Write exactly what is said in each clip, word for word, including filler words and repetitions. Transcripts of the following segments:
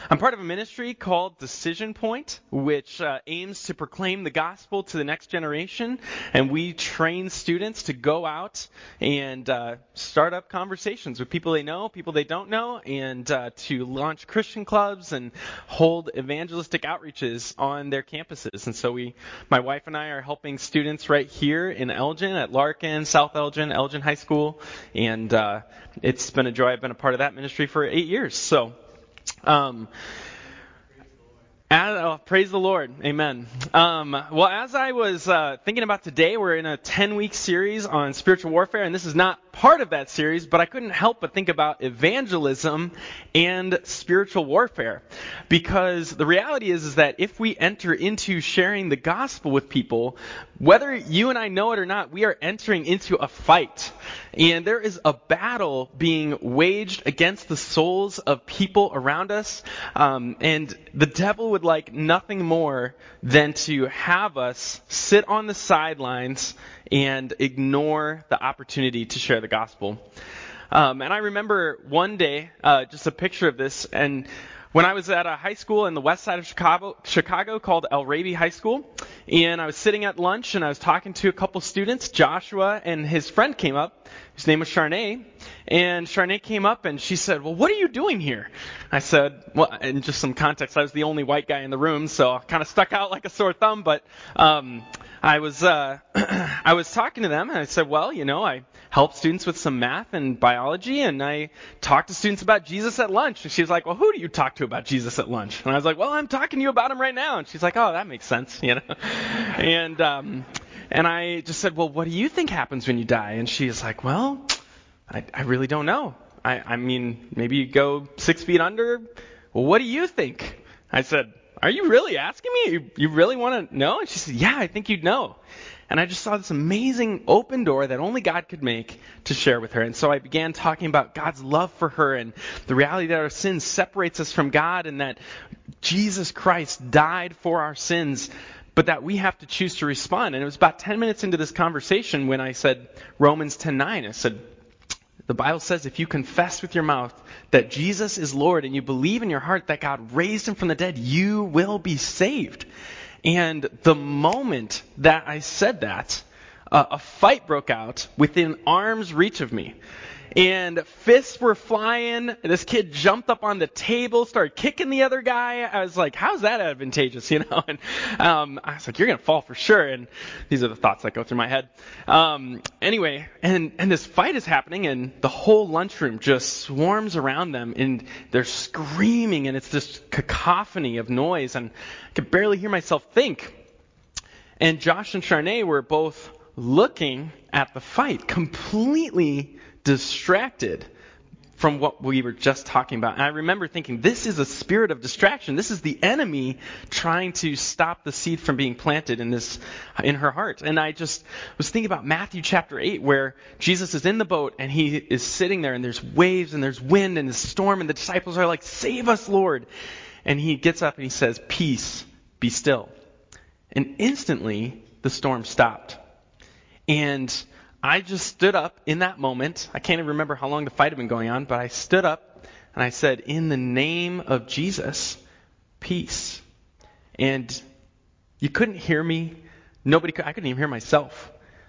I'm part of a ministry called Decision Point, which uh, aims to proclaim the gospel to the next generation. And we train students to go out and uh, start up conversations with people they know, people they don't know, and uh, to launch Christian clubs and hold evangelistic outreaches on their campuses. And so we, my wife and I are helping students right here in Elgin, at Larkin, South Elgin, Elgin High School. And uh, it's been a joy. I've been a part of that ministry for eight years. So. Um, as, oh, praise the Lord. Amen. Um, well, as I was uh, thinking about today, we're in a ten-week series on spiritual warfare, and this is not part of that series, but I couldn't help but think about evangelism and spiritual warfare. Because the reality is, is that if we enter into sharing the gospel with people, whether you and I know it or not, we are entering into a fight. And there is a battle being waged against the souls of people around us. Um, and the devil would like nothing more than to have us sit on the sidelines and ignore the opportunity to share the gospel. Um, and I remember one day, uh, just a picture of this, and when I was at a high school in the west side of Chicago, Chicago called El Raby High School, and I was sitting at lunch and I was talking to a couple students. Joshua and his friend came up. His name was Charnay. And Charnay came up and she said, "Well, what are you doing here?" I said, well, in just some context, I was the only white guy in the room, so I kind of stuck out like a sore thumb, but um, I was uh, I was talking to them and I said, well, you know, I help students with some math and biology, and I talk to students about Jesus at lunch. And she was like, "Well, who do you talk to about Jesus at lunch?" And I was like, "Well, I'm talking to you about him right now." And she's like, "Oh, that makes sense," you know. And um, and I just said, "Well, what do you think happens when you die?" And she's like, "Well, I, I really don't know. I, I mean, maybe you go six feet under. Well, what do you think?" I said, "Are you really asking me? You, you really want to know?" And she said, "Yeah, I think you'd know." And I just saw this amazing open door that only God could make to share with her. And so I began talking about God's love for her and the reality that our sin separates us from God and that Jesus Christ died for our sins, but that we have to choose to respond. And it was about ten minutes into this conversation when I said Romans ten nine. I said, the Bible says if you confess with your mouth that Jesus is Lord and you believe in your heart that God raised him from the dead, you will be saved. And the moment that I said that, uh, a fight broke out within arm's reach of me. And fists were flying. This kid jumped up on the table, started kicking the other guy. I was like, how's that advantageous, you know? And um, I was like, you're going to fall for sure. And these are the thoughts that go through my head. Um, anyway, and, and this fight is happening, and the whole lunchroom just swarms around them, and they're screaming, and it's this cacophony of noise, and I could barely hear myself think. And Josh and Charnay were both looking at the fight, completely distracted from what we were just talking about. And I remember thinking, this is a spirit of distraction. This is the enemy trying to stop the seed from being planted in this, in her heart. And I just was thinking about Matthew chapter eight, where Jesus is in the boat and he is sitting there, and there's waves and there's wind and there's storm, and the disciples are like, "Save us, Lord." And he gets up and he says, "Peace, be still." And instantly the storm stopped. And I just stood up in that moment. I can't even remember how long the fight had been going on, but I stood up and I said, "In the name of Jesus, peace." And you couldn't hear me. Nobody could. I couldn't even hear myself.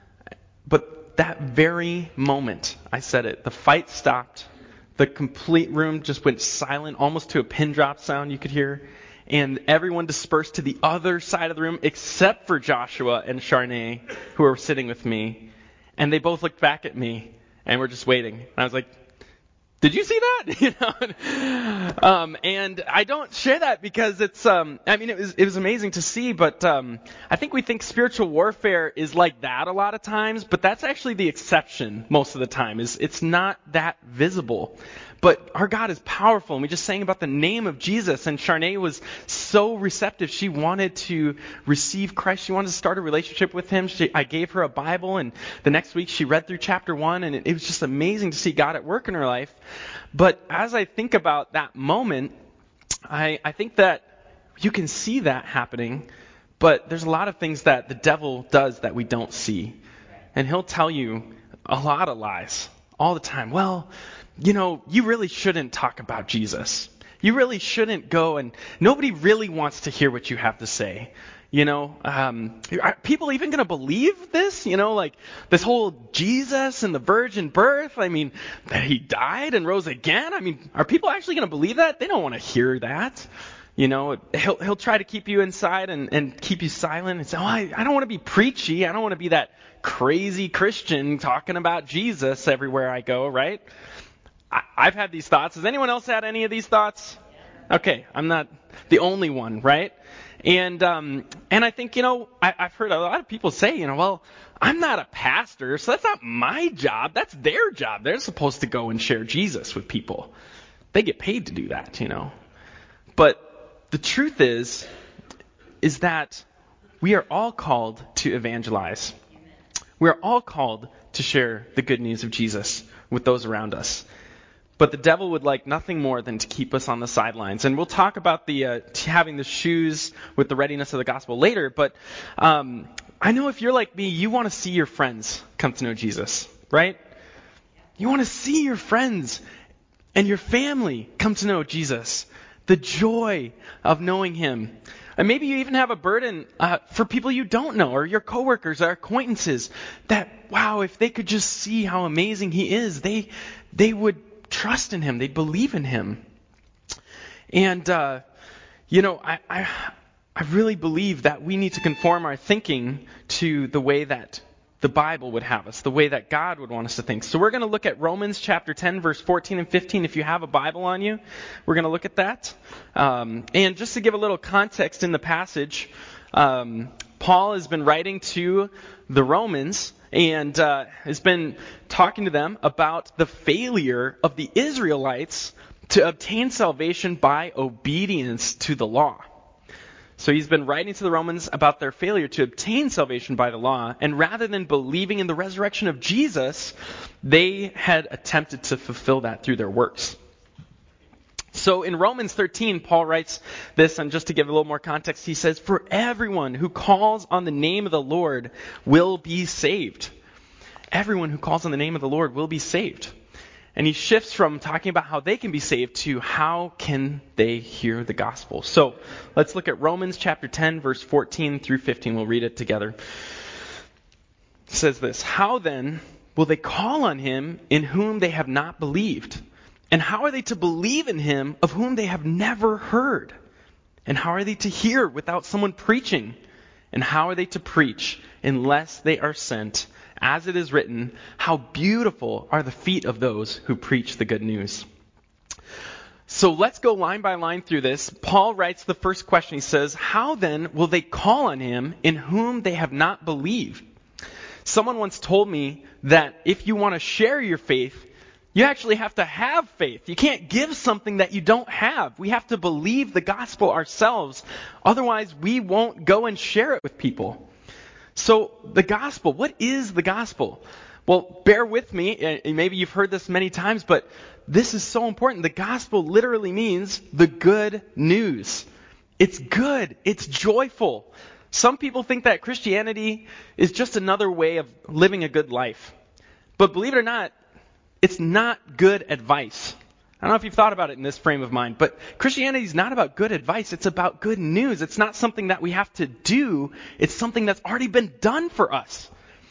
But that very moment I said it, the fight stopped. The complete room just went silent, almost to a pin drop sound you could hear. And everyone dispersed to the other side of the room except for Joshua and Charnay, who were sitting with me. And they both looked back at me and were just waiting. And I was like, "Did you see that?" you know. um, and I don't share that because it's. Um, I mean, it was it was amazing to see, but um, I think we think spiritual warfare is like that a lot of times, but that's actually the exception most of the time. Is it's not that visible. But our God is powerful, and we just sang about the name of Jesus, and Charnay was so receptive. She wanted to receive Christ. She wanted to start a relationship with him. She, I gave her a Bible, and the next week she read through chapter one, and it, it was just amazing to see God at work in her life. But as I think about that moment, I, I think that you can see that happening, but there's a lot of things that the devil does that we don't see. And he'll tell you a lot of lies all the time. Well, you know, you really shouldn't talk about Jesus. you really shouldn't go, and nobody really wants to hear what you have to say. You know, um, are people even going to believe this? You know, like this whole Jesus and the virgin birth. I mean, that he died and rose again. I mean, are people actually going to believe that? They don't want to hear that. You know, he'll he'll try to keep you inside and, and keep you silent and say, oh, I, I don't want to be preachy. I don't want to be that crazy Christian talking about Jesus everywhere I go, right? I, I've had these thoughts. Has anyone else had any of these thoughts? Okay, I'm not the only one, right? And um, and I think, you know, I, I've heard a lot of people say, you know, well, I'm not a pastor, so that's not my job. That's their job. They're supposed to go and share Jesus with people. They get paid to do that, you know. But the truth is, is that we are all called to evangelize. We are all called to share the good news of Jesus with those around us. But the devil would like nothing more than to keep us on the sidelines. And we'll talk about the uh, having the shoes with the readiness of the gospel later. But um, I know if you're like me, you want to see your friends come to know Jesus, right? You want to see your friends and your family come to know Jesus. The joy of knowing him. And maybe you even have a burden uh, for people you don't know, or your coworkers or acquaintances, that, wow, if they could just see how amazing he is, they they would trust in him. They'd believe in him. And, uh, you know, I, I I really believe that we need to conform our thinking to the way that the Bible would have us, the way that God would want us to think. So we're going to look at Romans chapter ten, verse fourteen and fifteen. If you have a Bible on you, we're going to look at that. Um, and just to give a little context in the passage, um, Paul has been writing to the Romans and uh, has been talking to them about the failure of the Israelites to obtain salvation by obedience to the law. So he's been writing to the Romans about their failure to obtain salvation by the law, and rather than believing in the resurrection of Jesus, they had attempted to fulfill that through their works. So in Romans thirteen, Paul writes this, and just to give a little more context, he says, "For everyone who calls on the name of the Lord will be saved." Everyone who calls on the name of the Lord will be saved. And he shifts from talking about how they can be saved to how can they hear the gospel. So let's look at Romans chapter ten, verse fourteen through fifteen. We'll read it together. It says this, "How then will they call on him in whom they have not believed? And how are they to believe in him of whom they have never heard? And how are they to hear without someone preaching? And how are they to preach unless they are sent? As it is written, how beautiful are the feet of those who preach the good news." So let's go line by line through this. Paul writes the first question. He says, "How then will they call on him in whom they have not believed?" Someone once told me that if you want to share your faith, you actually have to have faith. You can't give something that you don't have. We have to believe the gospel ourselves. Otherwise, we won't go and share it with people. So the gospel, what is the gospel? Well, bear with me. Maybe you've heard this many times, but this is so important. The gospel literally means the good news. It's good. It's joyful. Some people think that Christianity is just another way of living a good life. But believe it or not, it's not good advice. I don't know if you've thought about it in this frame of mind, but Christianity is not about good advice. It's about good news. It's not something that we have to do. It's something that's already been done for us.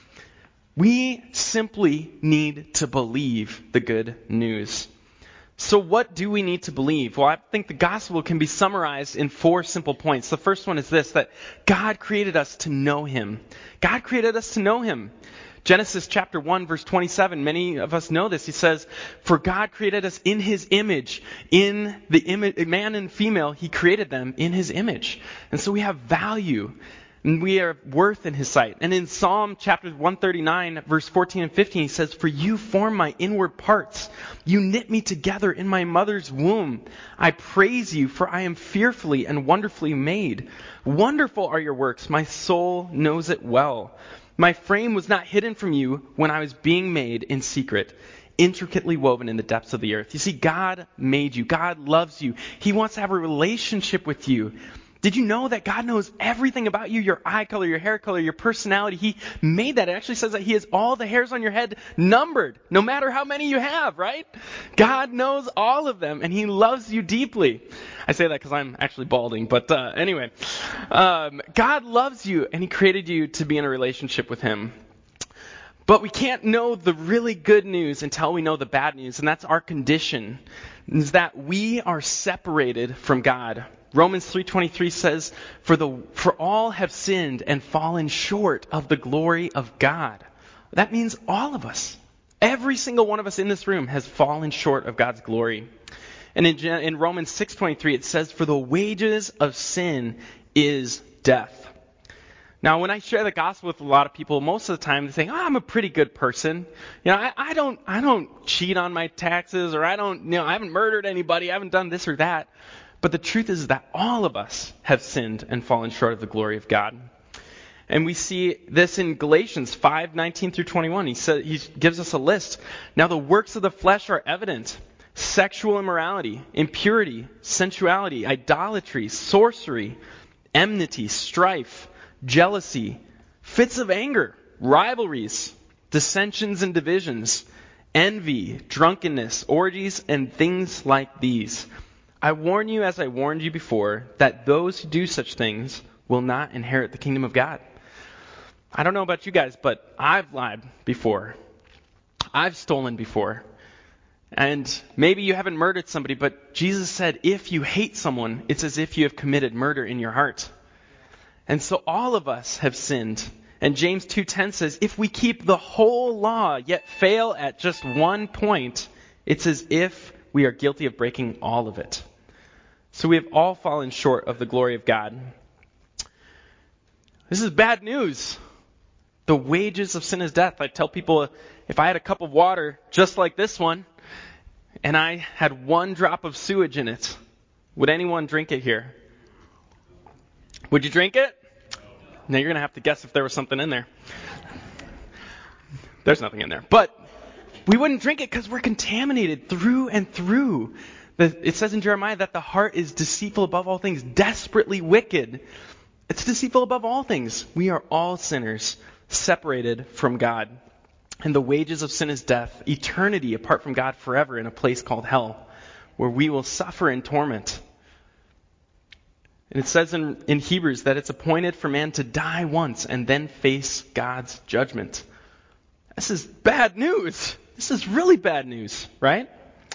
We simply need to believe the good news. So what do we need to believe? Well, I think the gospel can be summarized in four simple points. The first one is this, that God created us to know him. God created us to know him. Genesis chapter one, verse twenty-seven, many of us know this. He says, "For God created us in his image. In the image, man and female, he created them in his image." And so we have value, and we are worth in his sight. And in Psalm chapter one thirty-nine, verse fourteen and fifteen, he says, "For you form my inward parts. You knit me together in my mother's womb. I praise you, for I am fearfully and wonderfully made. Wonderful are your works. My soul knows it well. My frame was not hidden from you when I was being made in secret, intricately woven in the depths of the earth." You see, God made you. God loves you. He wants to have a relationship with you. Did you know that God knows everything about you, your eye color, your hair color, your personality? He made that. It actually says that he has all the hairs on your head numbered, no matter how many you have, right? God knows all of them, and he loves you deeply. I say that because I'm actually balding, but uh, anyway. Um, God loves you, and he created you to be in a relationship with him. But we can't know the really good news until we know the bad news, and that's our condition, is that we are separated from God. Romans three twenty-three says, for the for all have sinned and fallen short of the glory of God. That means all of us. Every single one of us in this room has fallen short of God's glory. And in, in Romans six twenty-three it says, for the wages of sin is death. Now, when I share the gospel with a lot of people, most of the time they say, oh, I'm a pretty good person. You know, I, I don't I don't cheat on my taxes, or I don't, you know, I haven't murdered anybody, I haven't done this or that. But the truth is that all of us have sinned and fallen short of the glory of God. And we see this in Galatians five nineteen through twenty-one. He said, he gives us a list. Now the works of the flesh are evident: sexual immorality, impurity, sensuality, idolatry, sorcery, enmity, strife, jealousy, fits of anger, rivalries, dissensions and divisions, envy, drunkenness, orgies, and things like these. I warn you, as I warned you before, that those who do such things will not inherit the kingdom of God. I don't know about you guys, but I've lied before. I've stolen before. And maybe you haven't murdered somebody, but Jesus said if you hate someone, it's as if you have committed murder in your heart. And so all of us have sinned. And James two ten says, if we keep the whole law yet fail at just one point, it's as if we are guilty of breaking all of it. So we have all fallen short of the glory of God. This is bad news. The wages of sin is death. I tell people, if I had a cup of water just like this one, and I had one drop of sewage in it, would anyone drink it here? Would you drink it? Now you're going to have to guess if there was something in there. There's nothing in there. But we wouldn't drink it because we're contaminated through and through. It says in Jeremiah that the heart is deceitful above all things, desperately wicked. It's deceitful above all things. We are all sinners, separated from God. And the wages of sin is death, eternity apart from God forever in a place called hell, where we will suffer in torment. And it says in, in Hebrews that it's appointed for man to die once and then face God's judgment. This is bad news. This is really bad news, right?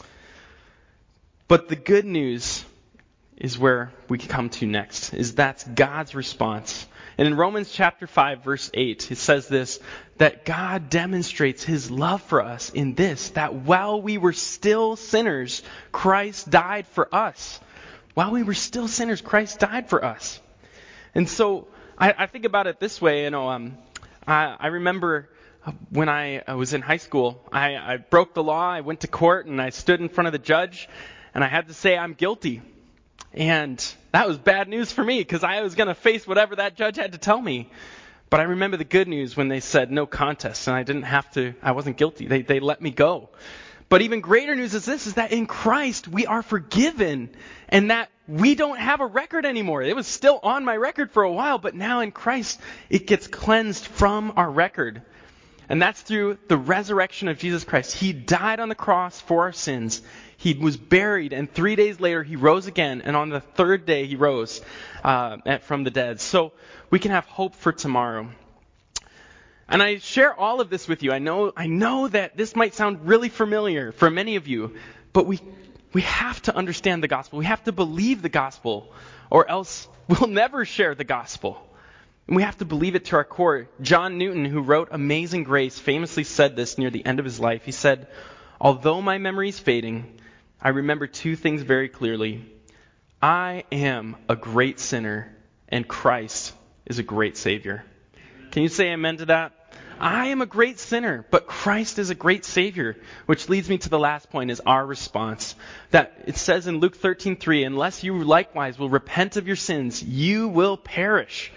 But the good news is where we come to next, is that's God's response. And in Romans chapter five, verse eight, it says this, that God demonstrates his love for us in this, that while we were still sinners, Christ died for us. While we were still sinners, Christ died for us. And so I, I think about it this way, you know, um, I, I remember when I, I was in high school, I, I broke the law, I went to court, and I stood in front of the judge, and I had to say I'm guilty. And that was bad news for me because I was going to face whatever that judge had to tell me. But I remember the good news when they said no contest and I didn't have to, I wasn't guilty. They they let me go. But even greater news is this, is that in Christ we are forgiven and that we don't have a record anymore. It was still on my record for a while, but now in Christ it gets cleansed from our record. And that's through the resurrection of Jesus Christ. He died on the cross for our sins. He was buried, and three days later he rose again, and on the third day he rose uh, from the dead. So we can have hope for tomorrow. And I share all of this with you. I know, I know that this might sound really familiar for many of you, but we we have to understand the gospel. We have to believe the gospel, or else we'll never share the gospel. And we have to believe it to our core. John Newton, who wrote Amazing Grace, famously said this near the end of his life. He said, although my memory is fading, I remember two things very clearly. I am a great sinner, and Christ is a great Savior. Can you say amen to that? I am a great sinner, but Christ is a great Savior. Which leads me to the last point, is our response. That it says in Luke thirteen three, unless you likewise will repent of your sins, you will perish.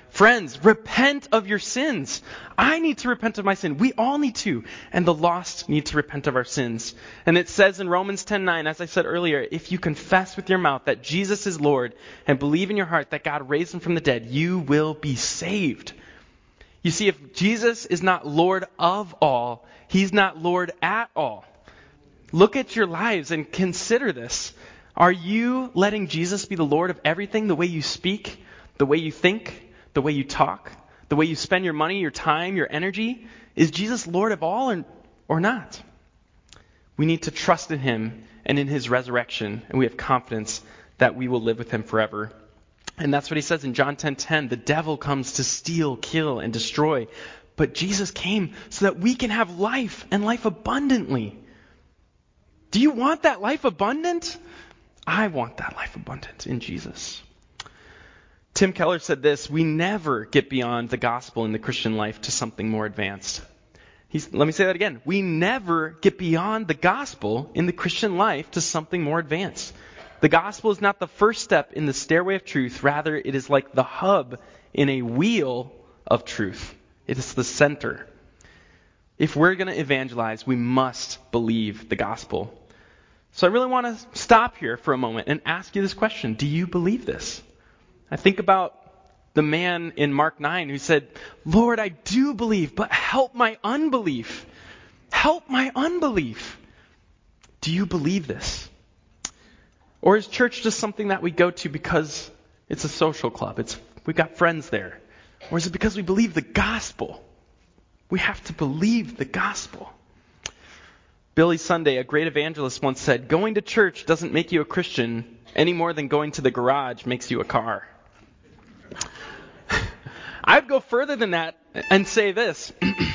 Friends, repent of your sins. I need to repent of my sin. We all need to. And the lost need to repent of our sins. And it says in Romans ten nine, as I said earlier, if you confess with your mouth that Jesus is Lord and believe in your heart that God raised him from the dead, you will be saved. You see, if Jesus is not Lord of all, he's not Lord at all. Look at your lives and consider this. Are you letting Jesus be the Lord of everything? The way you speak, the way you think, the way you talk, the way you spend your money, your time, your energy? Is Jesus Lord of all or, or not? We need to trust in him and in his resurrection, and we have confidence that we will live with him forever. And that's what he says in John ten ten. The devil comes to steal, kill, and destroy. But Jesus came so that we can have life and life abundantly. Do you want that life abundant? I want that life abundant in Jesus. Tim Keller said this: we never get beyond the gospel in the Christian life to something more advanced. He's, let me say that again. We never get beyond the gospel in the Christian life to something more advanced. The gospel is not the first step in the stairway of truth. Rather, it is like the hub in a wheel of truth. It is the center. If we're going to evangelize, we must believe the gospel. So I really want to stop here for a moment and ask you this question. Do you believe this? I think about the man in Mark nine who said, Lord, I do believe, but help my unbelief. Help my unbelief. Do you believe this? Or is church just something that we go to because it's a social club? It's we got friends there. Or is it because we believe the gospel? We have to believe the gospel. Billy Sunday, a great evangelist, once said, going to church doesn't make you a Christian any more than going to the garage makes you a car. I'd go further than that and say this,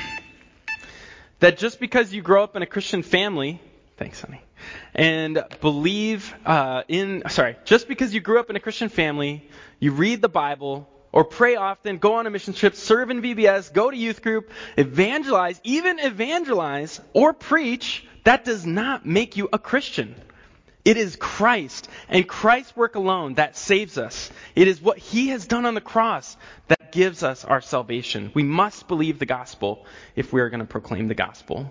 that just because you grow up in a Christian family, thanks, honey, and believe uh, in, sorry, just because you grew up in a Christian family, you read the Bible, or pray often, go on a mission trip, serve in V B S, go to youth group, evangelize, even evangelize or preach, that does not make you a Christian. It is Christ and Christ's work alone that saves us. It is what he has done on the cross that gives us our salvation. We must believe the gospel if we are going to proclaim the gospel.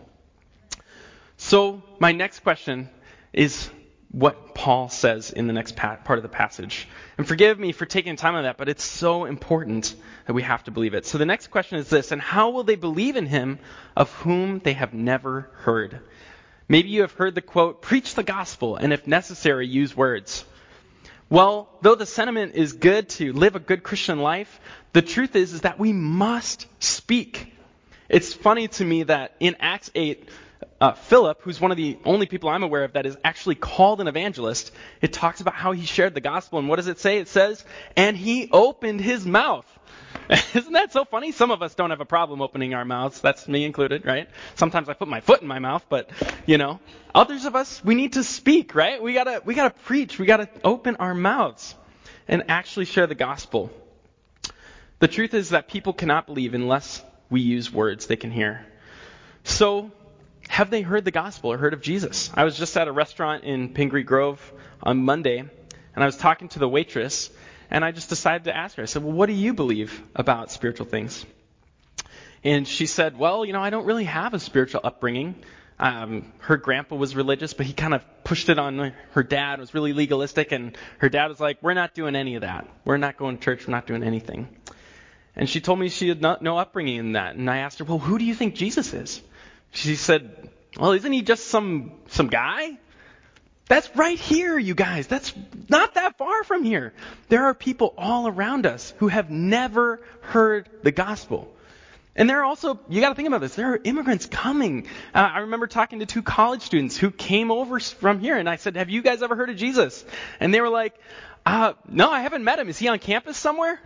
So my next question is what Paul says in the next part of the passage. And forgive me for taking time on that, but it's so important that we have to believe it. So the next question is this: and how will they believe in him of whom they have never heard? Maybe you have heard the quote, preach the gospel, and if necessary, use words. Well, though the sentiment is good to live a good Christian life, the truth is, is that we must speak. It's funny to me that in Acts eight, uh, Philip, who's one of the only people I'm aware of that is actually called an evangelist, it talks about how he shared the gospel. And what does it say? It says, and he opened his mouth. Isn't that so funny? Some of us don't have a problem opening our mouths. That's me included, right? Sometimes I put my foot in my mouth, but, you know, others of us, we need to speak, right? We gotta, we gotta preach. We gotta open our mouths and actually share the gospel. The truth is that people cannot believe unless we use words they can hear. So, have they heard the gospel or heard of Jesus? I was just at a restaurant in Pingree Grove on Monday, and I was talking to the waitress, and I just decided to ask her. I said, well, what do you believe about spiritual things? And she said, well, you know, I don't really have a spiritual upbringing. Um, her grandpa was religious, but he kind of pushed it on her dad. It was really legalistic, and her dad was like, we're not doing any of that. We're not going to church. We're not doing anything. And she told me she had not, no upbringing in that. And I asked her, well, who do you think Jesus is? She said, well, isn't he just some some guy? That's right here, you guys. That's not that far from here. There are people all around us who have never heard the gospel. And there are also, you got to think about this, there are immigrants coming. Uh, I remember talking to two college students who came over from here, and I said, have you guys ever heard of Jesus? And they were like, uh, no, I haven't met him. Is he on campus somewhere?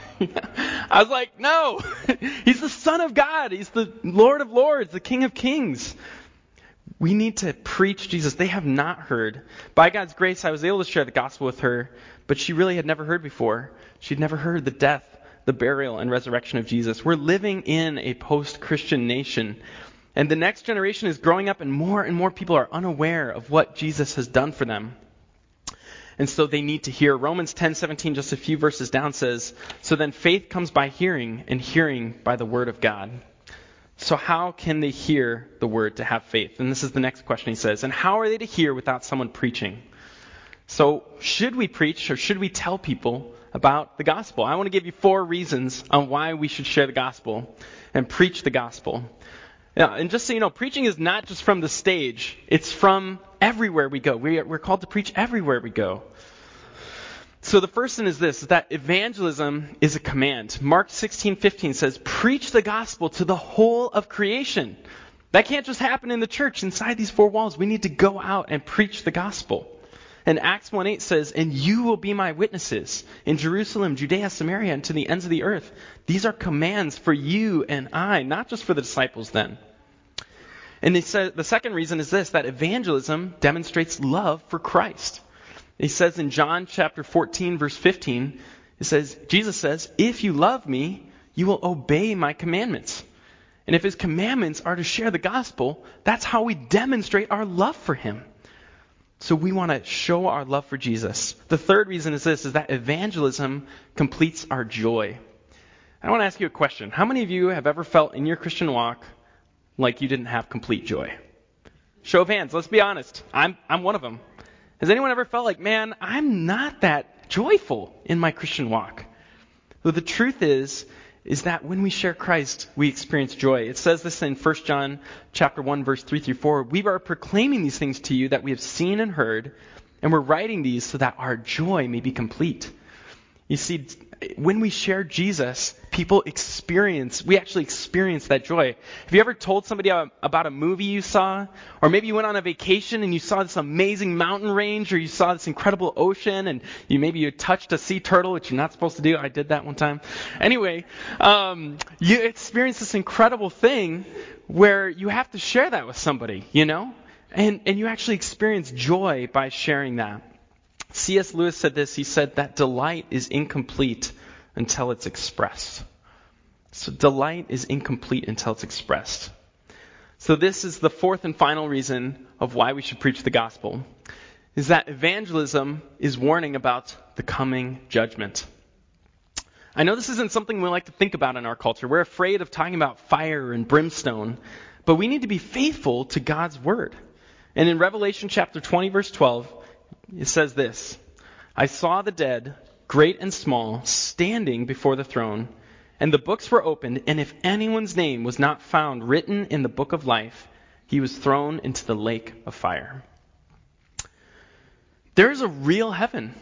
I was like, no, he's the Son of God. He's the Lord of Lords, the King of Kings. We need to preach Jesus. They have not heard. By God's grace, I was able to share the gospel with her, but she really had never heard before. She'd never heard the death, the burial, and resurrection of Jesus. We're living in a post-Christian nation, and the next generation is growing up, and more and more people are unaware of what Jesus has done for them. And so they need to hear. Romans ten seventeen, just a few verses down, says, so then faith comes by hearing, and hearing by the word of God. So how can they hear the word to have faith? And this is the next question he says. And how are they to hear without someone preaching? So should we preach or should we tell people about the gospel? I want to give you four reasons on why we should share the gospel and preach the gospel. Yeah, and just so you know, preaching is not just from the stage. It's from everywhere we go. We are, we're called to preach everywhere we go. So the first thing is this, is that evangelism is a command. Mark sixteen fifteen says, preach the gospel to the whole of creation. That can't just happen in the church inside these four walls. We need to go out and preach the gospel. And Acts one eight says, and you will be my witnesses in Jerusalem, Judea, Samaria, and to the ends of the earth. These are commands for you and I, not just for the disciples then. And they said, the second reason is this, that evangelism demonstrates love for Christ. He says in John chapter fourteen, verse fifteen, it says, Jesus says, if you love me, you will obey my commandments. And if his commandments are to share the gospel, that's how we demonstrate our love for him. So we want to show our love for Jesus. The third reason is this, is that evangelism completes our joy. I want to ask you a question. How many of you have ever felt in your Christian walk like you didn't have complete joy? Show of hands. Let's be honest. I'm I'm one of them. Has anyone ever felt like, man, I'm not that joyful in my Christian walk? Well, the truth is, is that when we share Christ, we experience joy. It says this in First John chapter one, verse three through four. We are proclaiming these things to you that we have seen and heard, and we're writing these so that our joy may be complete. You see, when we share Jesus, people experience, we actually experience that joy. Have you ever told somebody about a movie you saw? Or maybe you went on a vacation and you saw this amazing mountain range, or you saw this incredible ocean, and you maybe you touched a sea turtle, which you're not supposed to do. I did that one time. Anyway, um, you experience this incredible thing where you have to share that with somebody, you know? And, and you actually experience joy by sharing that. C S Lewis said this, he said that delight is incomplete until it's expressed. So delight is incomplete until it's expressed. So this is the fourth and final reason of why we should preach the gospel, is that evangelism is warning about the coming judgment. I know this isn't something we like to think about in our culture. We're afraid of talking about fire and brimstone, but we need to be faithful to God's word. And in Revelation chapter twenty, verse twelve, it says this, I saw the dead, great and small, standing before the throne, and the books were opened, and if anyone's name was not found written in the book of life, he was thrown into the lake of fire. There is a real heaven.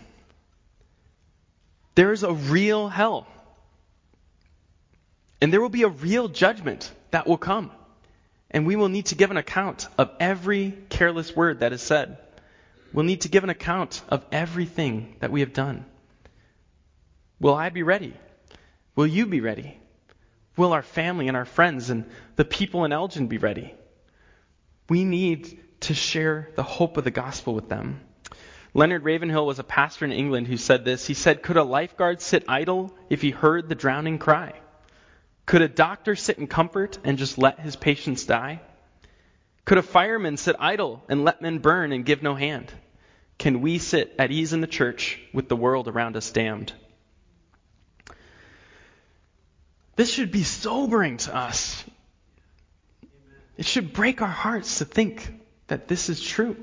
There is a real hell. And there will be a real judgment that will come. And we will need to give an account of every careless word that is said. We'll need to give an account of everything that we have done. Will I be ready? Will you be ready? Will our family and our friends and the people in Elgin be ready? We need to share the hope of the gospel with them. Leonard Ravenhill was a pastor in England who said this. He said, could a lifeguard sit idle if he heard the drowning cry? Could a doctor sit in comfort and just let his patients die? Could a fireman sit idle and let men burn and give no hand? Can we sit at ease in the church with the world around us damned? This should be sobering to us. It should break our hearts to think that this is true.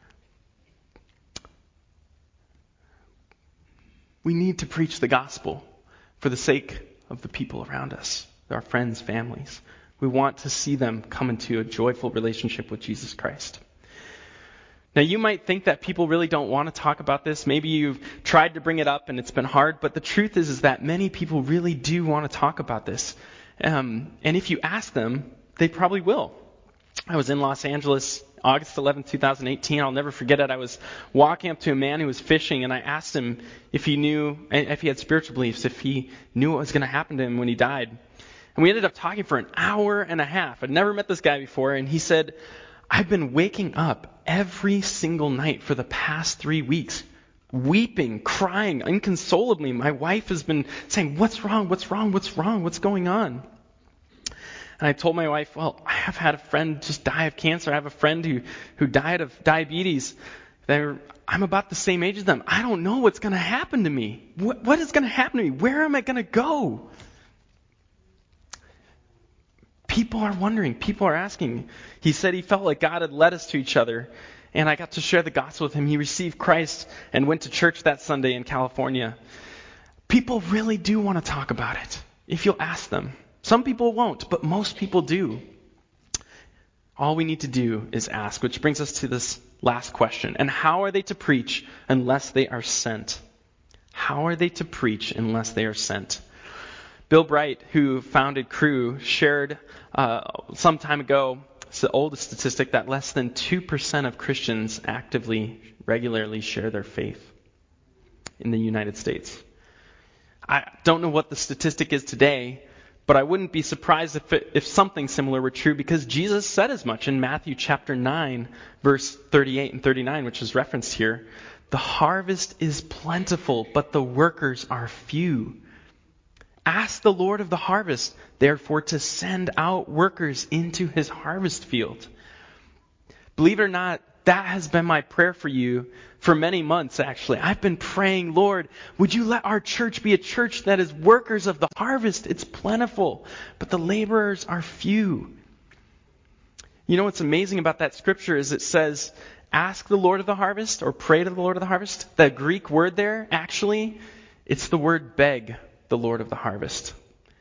We need to preach the gospel for the sake of the people around us, our friends, families. We want to see them come into a joyful relationship with Jesus Christ. Now, you might think that people really don't want to talk about this. Maybe you've tried to bring it up and it's been hard, but the truth is, is that many people really do want to talk about this. Um, and if you ask them, they probably will. I was in Los Angeles August eleventh, twenty eighteen. I'll never forget it. I was walking up to a man who was fishing, and I asked him if he knew, if he had spiritual beliefs, if he knew what was going to happen to him when he died. And we ended up talking for an hour and a half. I'd never met this guy before, and he said, I've been waking up every single night for the past three weeks, weeping, crying, inconsolably. My wife has been saying, what's wrong, what's wrong, what's wrong, what's going on? And I told my wife, well, I have had a friend just die of cancer. I have a friend who, who died of diabetes. They're, I'm about the same age as them. I don't know what's going to happen to me. What, what is going to happen to me? Where am I going to go? People are wondering. People are asking. He said he felt like God had led us to each other. And I got to share the gospel with him. He received Christ and went to church that Sunday in California. People really do want to talk about it, if you'll ask them. Some people won't, but most people do. All we need to do is ask, which brings us to this last question. And how are they to preach unless they are sent? How are they to preach unless they are sent? Bill Bright, who founded Cru, shared uh, some time ago, it's the oldest statistic, that less than two percent of Christians actively, regularly share their faith in the United States. I don't know what the statistic is today, but I wouldn't be surprised if it, if something similar were true, because Jesus said as much in Matthew chapter nine, verse thirty-eight and thirty-nine, which is referenced here. The harvest is plentiful, but the workers are few. Ask the Lord of the harvest, therefore, to send out workers into his harvest field. Believe it or not, that has been my prayer for you for many months, actually. I've been praying, Lord, would you let our church be a church that is workers of the harvest? It's plentiful, but the laborers are few. You know what's amazing about that scripture is it says, ask the Lord of the harvest, or pray to the Lord of the harvest. The Greek word there, actually, it's the word beg the Lord of the harvest.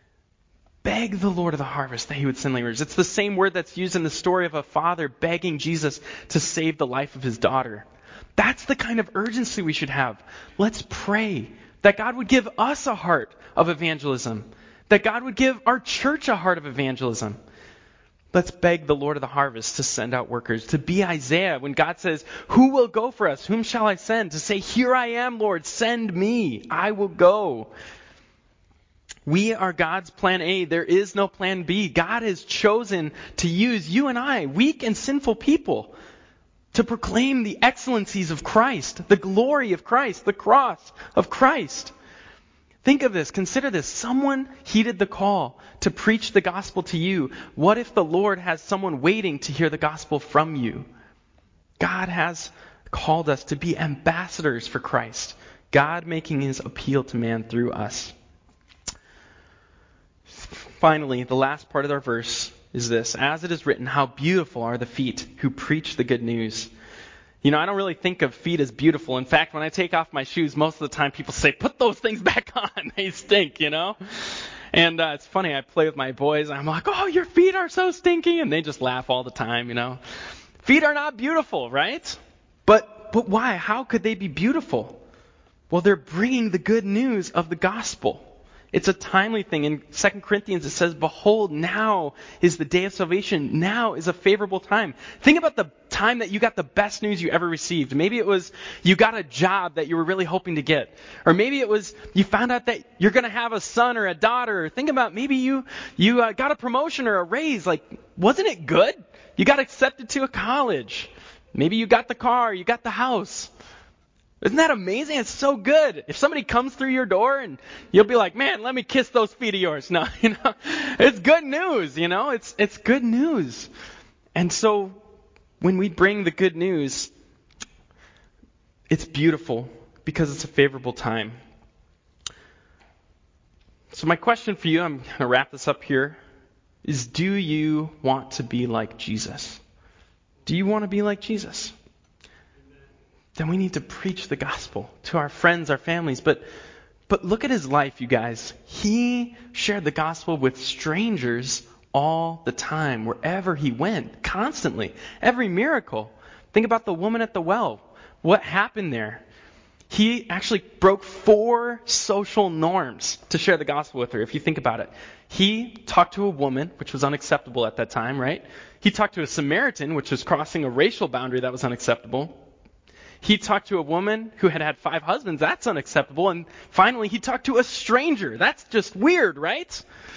Beg the Lord of the harvest that he would send laborers. It's the same word that's used in the story of a father begging Jesus to save the life of his daughter. That's the kind of urgency we should have. Let's pray that God would give us a heart of evangelism, that God would give our church a heart of evangelism. Let's beg the Lord of the harvest to send out workers, to be Isaiah when God says, who will go for us? Whom shall I send? To say, here I am, Lord, send me. I will go. We are God's plan A. There is no plan B. God has chosen to use you and I, weak and sinful people, to proclaim the excellencies of Christ, the glory of Christ, the cross of Christ. Think of this. Consider this. Someone heeded the call to preach the gospel to you. What if the Lord has someone waiting to hear the gospel from you? God has called us to be ambassadors for Christ. God making his appeal to man through us. Finally, the last part of our verse is this. As it is written, how beautiful are the feet who preach the good news. You know, I don't really think of feet as beautiful. In fact, when I take off my shoes, most of the time people say, put those things back on. They stink, you know. And uh, it's funny, I play with my boys. And I'm like, oh, your feet are so stinky. And they just laugh all the time, you know. Feet are not beautiful, right? But but why? How could they be beautiful? Well, they're bringing the good news of the gospel. It's a timely thing. In Second Corinthians it says, behold, now is the day of salvation. Now is a favorable time. Think about the time that you got the best news you ever received. Maybe it was you got a job that you were really hoping to get. Or maybe it was you found out that you're going to have a son or a daughter. Or think about maybe you, you uh, got a promotion or a raise. Like, wasn't it good? You got accepted to a college. Maybe you got the car, you got the house. Isn't that amazing? It's so good. If somebody comes through your door and you'll be like, man, let me kiss those feet of yours. No, you know, it's good news, you know, it's, it's good news. And so when we bring the good news, it's beautiful because it's a favorable time. So my question for you, I'm going to wrap this up here, is do you want to be like Jesus? Do you want to be like Jesus? Then we need to preach the gospel to our friends, our families. But but look at his life, you guys. He shared the gospel with strangers all the time, wherever he went, constantly. Every miracle. Think about the woman at the well. What happened there? He actually broke four social norms to share the gospel with her, if you think about it. He talked to a woman, which was unacceptable at that time, right? He talked to a Samaritan, which was crossing a racial boundary that was unacceptable. He talked to a woman who had had five husbands. That's unacceptable. And finally, he talked to a stranger. That's just weird, right?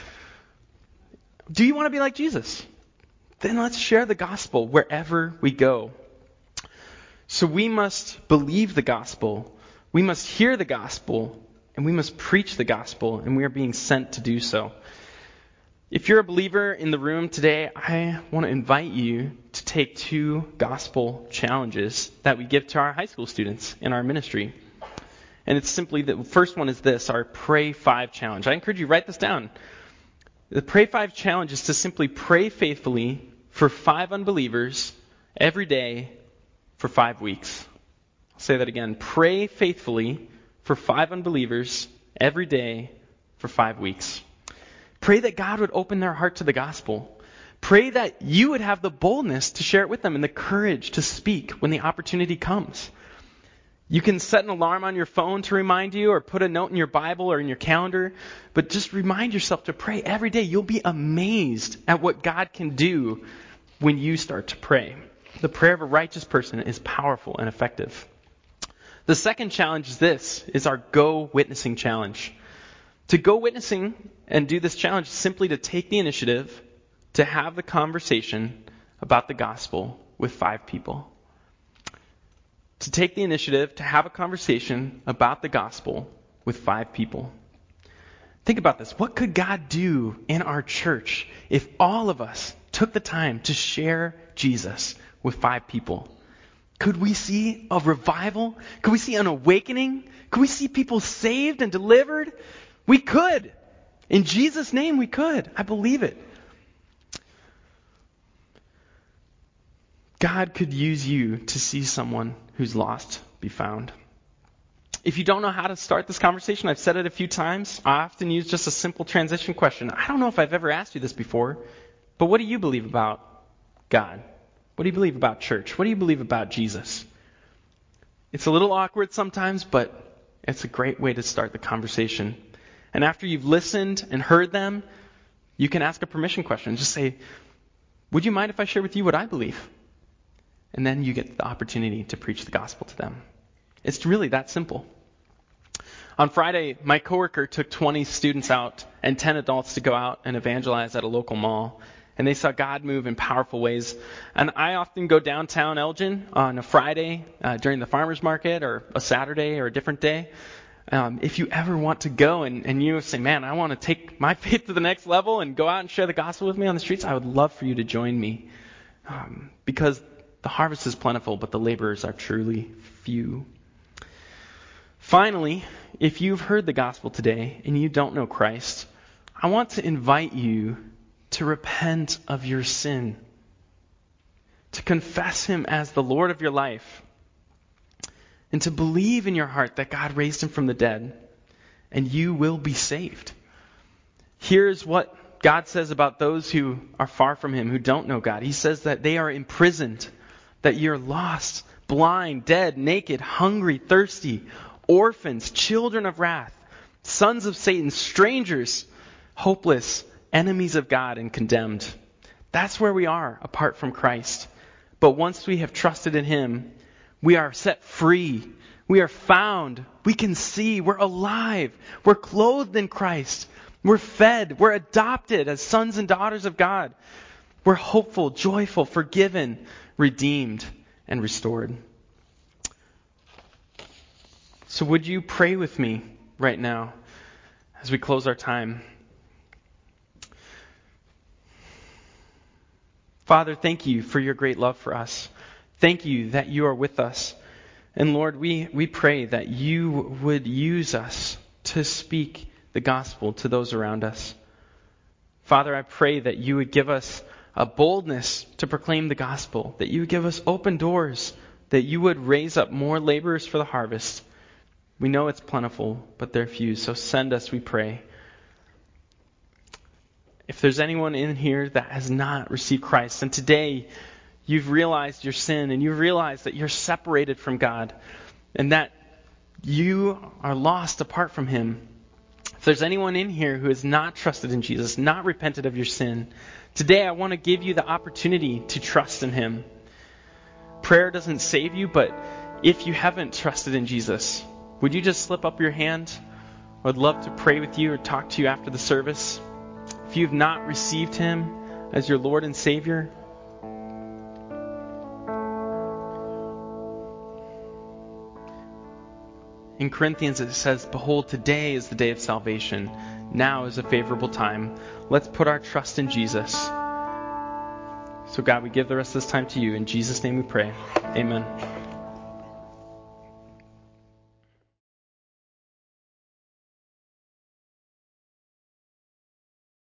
Do you want to be like Jesus? Then let's share the gospel wherever we go. So we must believe the gospel. We must hear the gospel. And we must preach the gospel. And we are being sent to do so. If you're a believer in the room today, I want to invite you to take two gospel challenges that we give to our high school students in our ministry. And it's simply the first one is this, our Pray Five challenge. I encourage you to write this down. The Pray Five challenge is to simply pray faithfully for five unbelievers every day for five weeks. I'll say that again. Pray faithfully for five unbelievers every day for five weeks. Pray that God would open their heart to the gospel. Pray that you would have the boldness to share it with them and the courage to speak when the opportunity comes. You can set an alarm on your phone to remind you, or put a note in your Bible or in your calendar, but just remind yourself to pray every day. You'll be amazed at what God can do when you start to pray. The prayer of a righteous person is powerful and effective. The second challenge is this, is our Go Witnessing challenge. To go witnessing and do this challenge is simply to take the initiative to have the conversation about the gospel with five people. To take the initiative to have a conversation about the gospel with five people. Think about this. What could God do in our church if all of us took the time to share Jesus with five people? Could we see a revival? Could we see an awakening? Could we see people saved and delivered? We could. In Jesus' name, we could. I believe it. God could use you to see someone who's lost be found. If you don't know how to start this conversation, I've said it a few times. I often use just a simple transition question. I don't know if I've ever asked you this before, but what do you believe about God? What do you believe about church? What do you believe about Jesus? It's a little awkward sometimes, but it's a great way to start the conversation. And after you've listened and heard them, you can ask a permission question. Just say, would you mind if I share with you what I believe? And then you get the opportunity to preach the gospel to them. It's really that simple. On Friday, my coworker took twenty students out and ten adults to go out and evangelize at a local mall. And they saw God move in powerful ways. And I often go downtown Elgin on a Friday uh, during the farmer's market, or a Saturday or a different day. Um, if you ever want to go and, and you say, man, I want to take my faith to the next level and go out and share the gospel with me on the streets, I would love for you to join me. Um, because the harvest is plentiful, but the laborers are truly few. Finally, if you've heard the gospel today and you don't know Christ, I want to invite you to repent of your sin, to confess Him as the Lord of your life, and to believe in your heart that God raised Him from the dead, and you will be saved. Here's what God says about those who are far from Him, who don't know God. He says that they are imprisoned, that you're lost, blind, dead, naked, hungry, thirsty, orphans, children of wrath, sons of Satan, strangers, hopeless, enemies of God, and condemned. That's where we are apart from Christ. But once we have trusted in Him, we are set free. We are found. We can see. We're alive. We're clothed in Christ. We're fed. We're adopted as sons and daughters of God. We're hopeful, joyful, forgiven, redeemed, and restored. So would you pray with me right now as we close our time? Father, thank you for your great love for us. Thank you that you are with us. And Lord, we, we pray that you would use us to speak the gospel to those around us. Father, I pray that you would give us a boldness to proclaim the gospel, that you would give us open doors, that you would raise up more laborers for the harvest. We know it's plentiful, but they're few, so send us, we pray. If there's anyone in here that has not received Christ, and today you've realized your sin and you've realized that you're separated from God and that you are lost apart from Him. If there's anyone in here who has not trusted in Jesus, not repented of your sin, today I want to give you the opportunity to trust in Him. Prayer doesn't save you, but if you haven't trusted in Jesus, would you just slip up your hand? I would love to pray with you or talk to you after the service. If you've not received Him as your Lord and Savior, In Corinthians it says, behold, today is the day of salvation. Now is a favorable time. Let's put our trust in Jesus. So God, we give the rest of this time to you. In Jesus' name we pray. Amen.